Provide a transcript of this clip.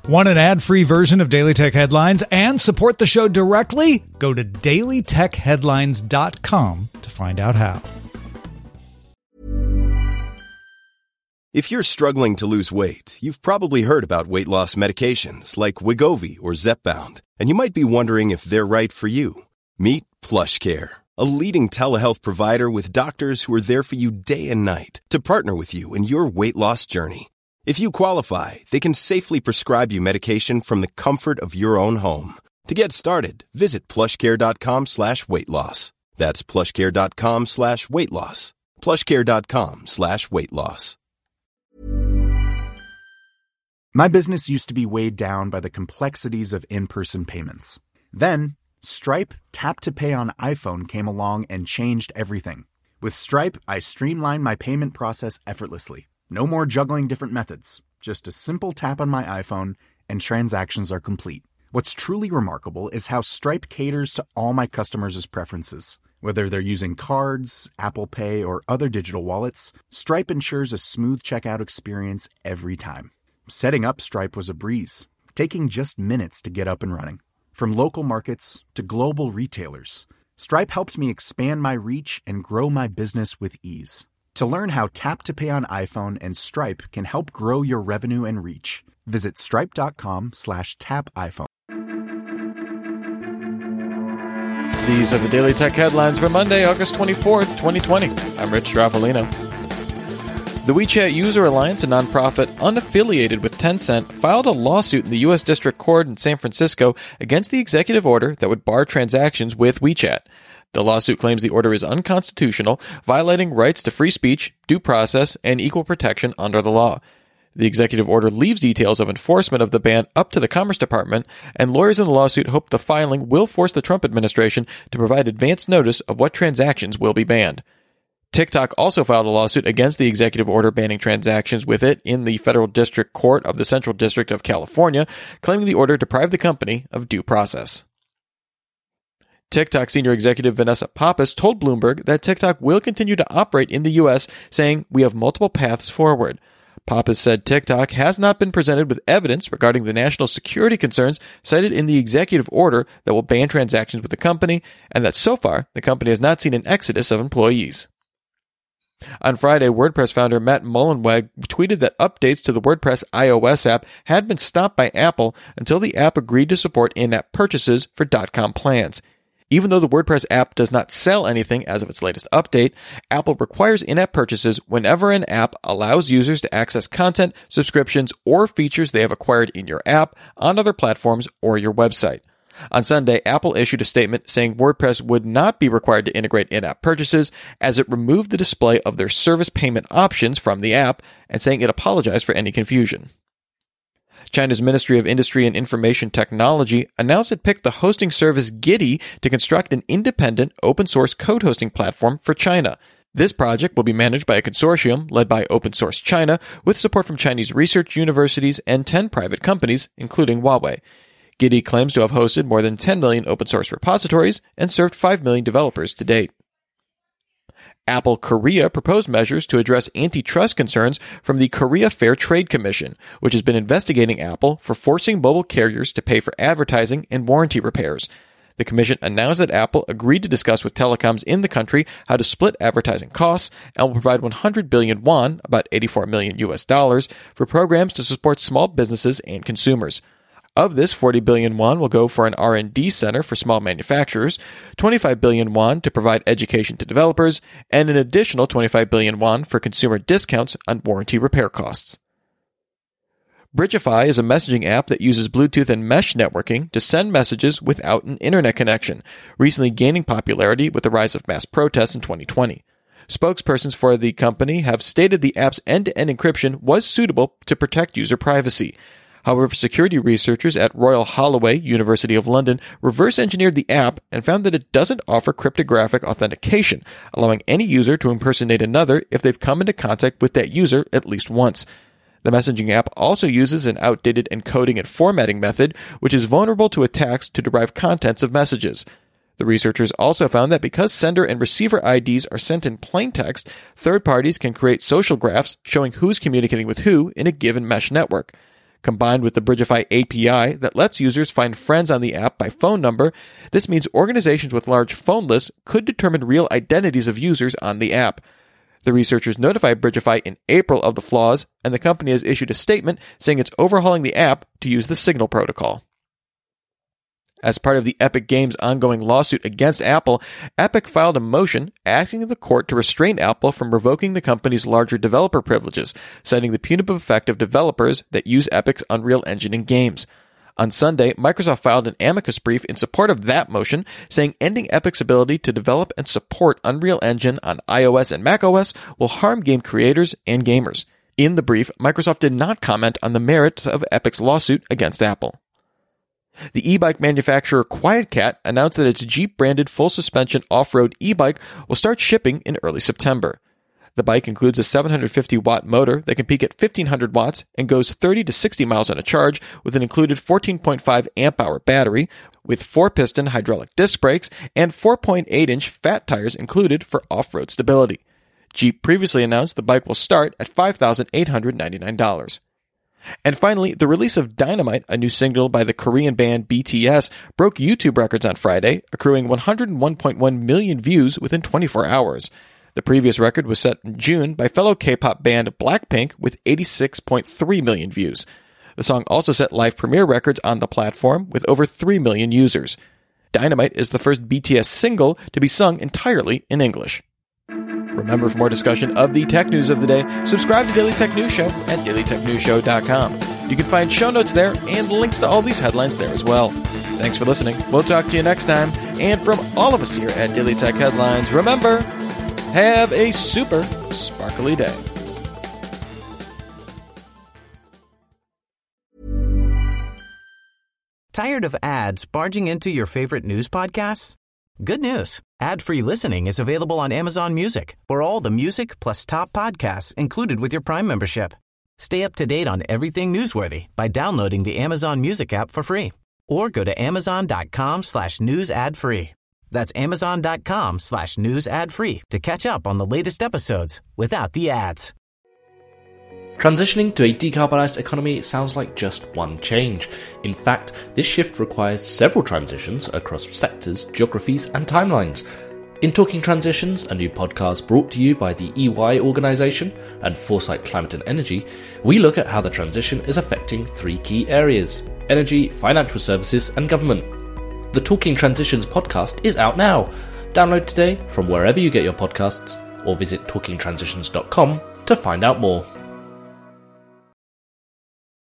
Want an ad-free version of Daily Tech Headlines and support the show directly? Go to dailytechheadlines.com to find out how. If you're struggling to lose weight, you've probably heard about weight loss medications like Wegovy or Zepbound, and you might be wondering if they're right for you. Meet PlushCare, a leading telehealth provider with doctors who are there for you day and night to partner with you in your weight loss journey. If you qualify, they can safely prescribe you medication from the comfort of your own home. To get started, visit plushcare.com/weightloss. That's plushcare.com/weightloss. plushcare.com/weightloss. My business used to be weighed down by the complexities of in-person payments. Then, Stripe Tap to Pay on iPhone came along and changed everything. With Stripe, I streamlined my payment process effortlessly. No more juggling different methods. Just a simple tap on my iPhone and transactions are complete. What's truly remarkable is how Stripe caters to all my customers' preferences. Whether they're using cards, Apple Pay, or other digital wallets, Stripe ensures a smooth checkout experience every time. Setting up Stripe was a breeze, taking just minutes to get up and running. From local markets to global retailers, Stripe helped me expand my reach and grow my business with ease. To learn how Tap to Pay on iPhone and Stripe can help grow your revenue and reach, visit stripe.com/tapiphone. These are the Daily Tech Headlines for Monday, August 24th, 2020. I'm Rich Straffolino. The WeChat User Alliance, a nonprofit unaffiliated with Tencent, filed a lawsuit in the U.S. District Court in San Francisco against the executive order that would bar transactions with WeChat. The lawsuit claims the order is unconstitutional, violating rights to free speech, due process, and equal protection under the law. The executive order leaves details of enforcement of the ban up to the Commerce Department, and lawyers in the lawsuit hope the filing will force the Trump administration to provide advance notice of what transactions will be banned. TikTok also filed a lawsuit against the executive order banning transactions with it in the Federal District Court of the Central District of California, claiming the order deprived the company of due process. TikTok senior executive Vanessa Pappas told Bloomberg that TikTok will continue to operate in the U.S., saying, "We have multiple paths forward." Pappas said TikTok has not been presented with evidence regarding the national security concerns cited in the executive order that will ban transactions with the company, and that so far, the company has not seen an exodus of employees. On Friday, WordPress founder Matt Mullenweg tweeted that updates to the WordPress iOS app had been stopped by Apple until the app agreed to support in-app purchases for .com plans. Even though the WordPress app does not sell anything as of its latest update, Apple requires in-app purchases whenever an app allows users to access content, subscriptions, or features they have acquired in your app, on other platforms, or your website. On Sunday, Apple issued a statement saying WordPress would not be required to integrate in-app purchases as it removed the display of their service payment options from the app, and saying it apologized for any confusion. China's Ministry of Industry and Information Technology announced it picked the hosting service Gitee to construct an independent, open-source code hosting platform for China. This project will be managed by a consortium led by Open Source China, with support from Chinese research universities and 10 private companies, including Huawei. Gitee claims to have hosted more than 10 million open-source repositories and served 5 million developers to date. Apple Korea proposed measures to address antitrust concerns from the Korea Fair Trade Commission, which has been investigating Apple for forcing mobile carriers to pay for advertising and warranty repairs. The commission announced that Apple agreed to discuss with telecoms in the country how to split advertising costs and will provide 100 billion won, about $84 million US, for programs to support small businesses and consumers. Of this, 40 billion won will go for an R&D center for small manufacturers, 25 billion won to provide education to developers, and an additional 25 billion won for consumer discounts on warranty repair costs. Bridgify is a messaging app that uses Bluetooth and mesh networking to send messages without an internet connection, recently gaining popularity with the rise of mass protests in 2020. Spokespersons for the company have stated the app's end-to-end encryption was suitable to protect user privacy. However, security researchers at Royal Holloway, University of London, reverse-engineered the app and found that it doesn't offer cryptographic authentication, allowing any user to impersonate another if they've come into contact with that user at least once. The messaging app also uses an outdated encoding and formatting method, which is vulnerable to attacks to derive contents of messages. The researchers also found that because sender and receiver IDs are sent in plain text, third parties can create social graphs showing who's communicating with who in a given mesh network. Combined with the Bridgify API that lets users find friends on the app by phone number, this means organizations with large phone lists could determine real identities of users on the app. The researchers notified Bridgify in April of the flaws, and the company has issued a statement saying it's overhauling the app to use the Signal protocol. As part of the Epic Games' ongoing lawsuit against Apple, Epic filed a motion asking the court to restrain Apple from revoking the company's larger developer privileges, citing the punitive effect of developers that use Epic's Unreal Engine in games. On Sunday, Microsoft filed an amicus brief in support of that motion, saying ending Epic's ability to develop and support Unreal Engine on iOS and macOS will harm game creators and gamers. In the brief, Microsoft did not comment on the merits of Epic's lawsuit against Apple. The e-bike manufacturer QuietKat announced that its Jeep-branded full-suspension off-road e-bike will start shipping in early September. The bike includes a 750-watt motor that can peak at 1,500 watts and goes 30 to 60 miles on a charge with an included 14.5 amp-hour battery, with 4-piston hydraulic disc brakes and 4.8-inch fat tires included for off-road stability. Jeep previously announced the bike will start at $5,899. And finally, the release of Dynamite, a new single by the Korean band BTS, broke YouTube records on Friday, accruing 101.1 million views within 24 hours. The previous record was set in June by fellow K-pop band Blackpink with 86.3 million views. The song also set live premiere records on the platform with over 3 million users. Dynamite is the first BTS single to be sung entirely in English. Remember, for more discussion of the tech news of the day, subscribe to Daily Tech News Show at dailytechnewsshow.com. You can find show notes there and links to all these headlines there as well. Thanks for listening. We'll talk to you next time. And from all of us here at Daily Tech Headlines, remember, have a super sparkly day. Tired of ads barging into your favorite news podcasts? Good news. Ad-free listening is available on Amazon Music for all the music plus top podcasts included with your Prime membership. Stay up to date on everything newsworthy by downloading the Amazon Music app for free or go to amazon.com/news ad free. That's amazon.com/news ad free to catch up on the latest episodes without the ads. Transitioning to a decarbonised economy sounds like just one change. In fact, this shift requires several transitions across sectors, geographies, and timelines. In Talking Transitions, a new podcast brought to you by the EY organisation and Foresight Climate and Energy, we look at how the transition is affecting 3 key areas: energy, financial services, and government. The Talking Transitions podcast is out now. Download today from wherever you get your podcasts or visit talkingtransitions.com to find out more.